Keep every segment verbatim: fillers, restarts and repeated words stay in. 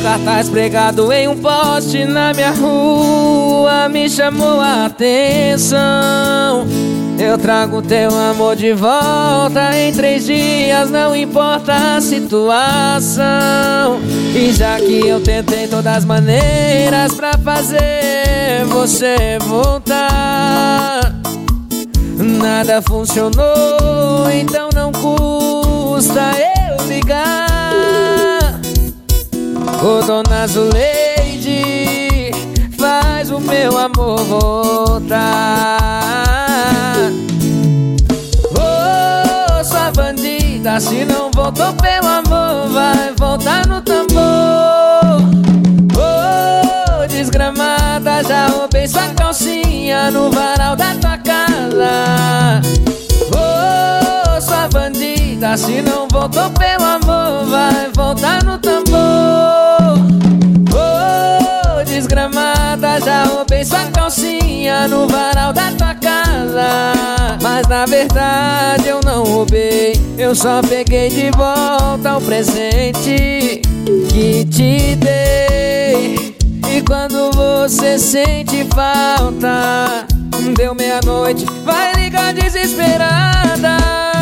cartaz pregado em um poste na minha rua me chamou a atenção. Eu trago teu amor de volta em três dias, não importa a situação. E já que eu tentei todas as maneiras pra fazer você voltar, nada funcionou, então não custa eu ligar. Ô dona Zuleide, faz o meu amor voltar. Ô sua bandida, se não voltou pelo amor, vai voltar no tambor. Ô desgramada, já roubei sua calcinha no varal da tua casa. Ô sua bandida, se não voltou pelo amor, vai voltar no tambor. Ô desgramada, já roubei sua calcinha no varal da tua casa. Mas na verdade eu não roubei, eu só peguei de volta o presente que te dei. E quando você sente falta, deu meia-noite, vai ligar desesperada.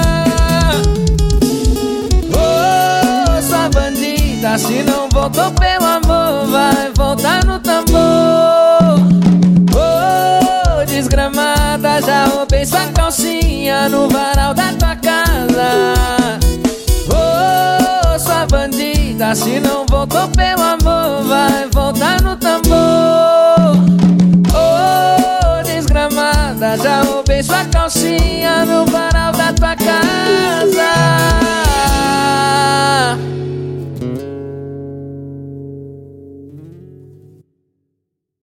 Ô sua bandida, se não voltou pelo amor, vai voltar no tambor. Ô desgramada, já roubei sua calcinha no varal da tua casa. Ô sua bandida, se não voltou pelo amor, vai voltar no tambor. Ô desgramada, já roubei sua calcinha no varal da tua casa.